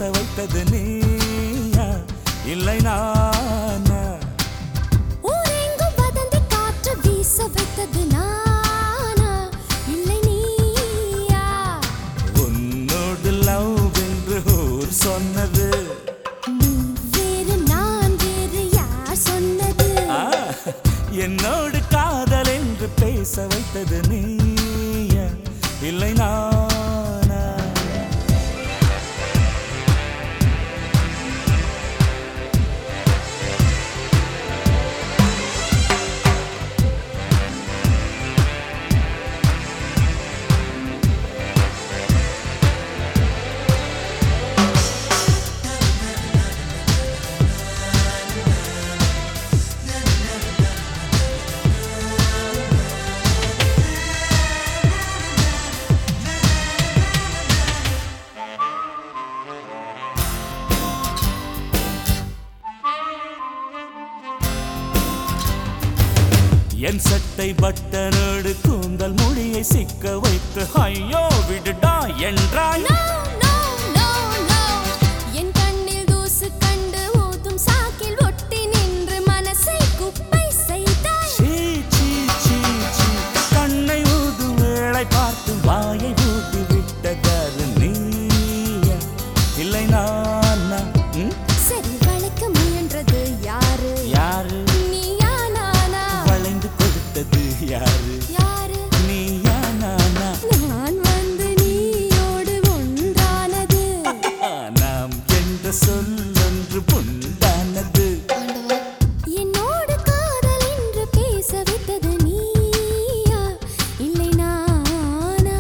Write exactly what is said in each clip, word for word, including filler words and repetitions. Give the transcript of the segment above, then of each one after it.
வைத்தது நீயா இல்லை நானா? ஊரெங்கும் வதந்தி காற்று வீச வைத்தது நானா இல்லை நீயா? உன்னோடு லவ் என்று ஊர் சொன்னது நீ வேறு நான் வேறு யார் சொன்னது? என்னோடு காதல் என்று பேச வைத்தது நீயா இல்லை நானா? என் சட்டை பட்டனோடு கூந்தல் முடியை சிக்க வைத்து ஐயோ விடுடா என்றாய். No, no, no, no. என் கண்ணில் தூசு கண்டு ஊதும் சாக்கில் ஒட்டி நின்று மனசை குப்பை செய்தாய். சீ, சீ, சீ, சீ. கண்ணை ஊதும் வேளை பார்த்து வாயை ஊதி விட்டதாரு நீயா இல்லை நானா? ம்? சரி வளைக்க முயன்றது யாரு? யாரு? நீயா நானா? வளைந்து கொடுத்தது யாரு? யாரு? நீயா நானா? நான் வந்து நீயோடு ஒன்றானது. நாம் என்ற சொல்லொன்று பொண்டானது. என்னோடு காதல் என்று பேச வைத்தது நீயா இல்லை நானா?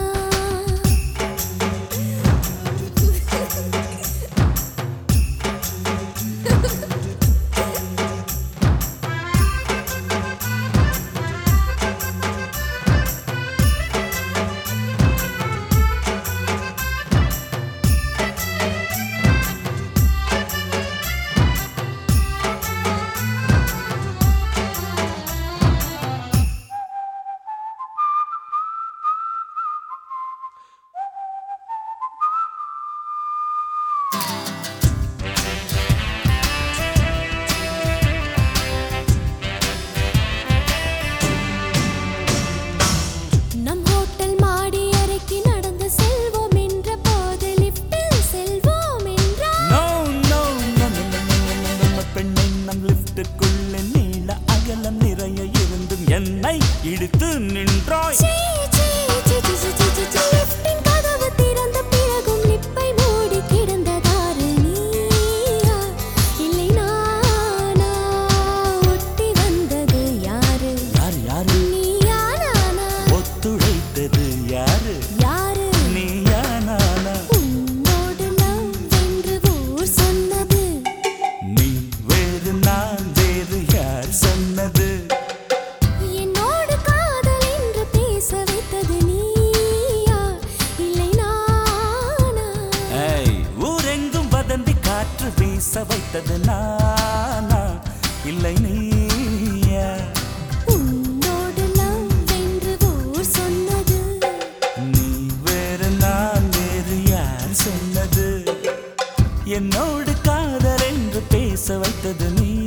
நம் ஹோட்டல் மாடி அறைக்கு நடந்து செல்வோம் என்ற போது லிஃப்டில் செல்வோம் என்றார். No, no, no, no, no, no, no, no, no. பெண்ணை நம் லிப்டுக்குள்ளே நீள அகலம் நிறைய இருந்தும் என்னை இழுத்து நின்றாய். சீ, சீ, சீ, சீ, சீ, சீ, சீ, சீ. லிஃப்டின் கதவு திறந்த பிறகும் லிப்பை மூடி கிடந்ததாரு நீயா இல்லை நானா? ஒட்டி வந்தது யாரு? யார் யாரு? நீயா நானா? ஒத்துழைத்தது யாரு? யாரு? நீயா நானா? உன்னோடு லவ் என்று ஊர் சொன்னது. நீ வேறு நான் வேறு யார் சொன்னது? என்னோடு காதல் என்று பேச வைத்தது நீயா இல்லை நானா? ஏய், ஊரெங்கும் வதந்தி காற்று வீச வைத்தது நானா இல்லை நீயா? உன்னோடு லவ் என்று ஊர் சொன்னது. நீ வேறு நான் வேறு யார் சொன்னது? என்னோடு காதல் என்று பேச வைத்தது நீ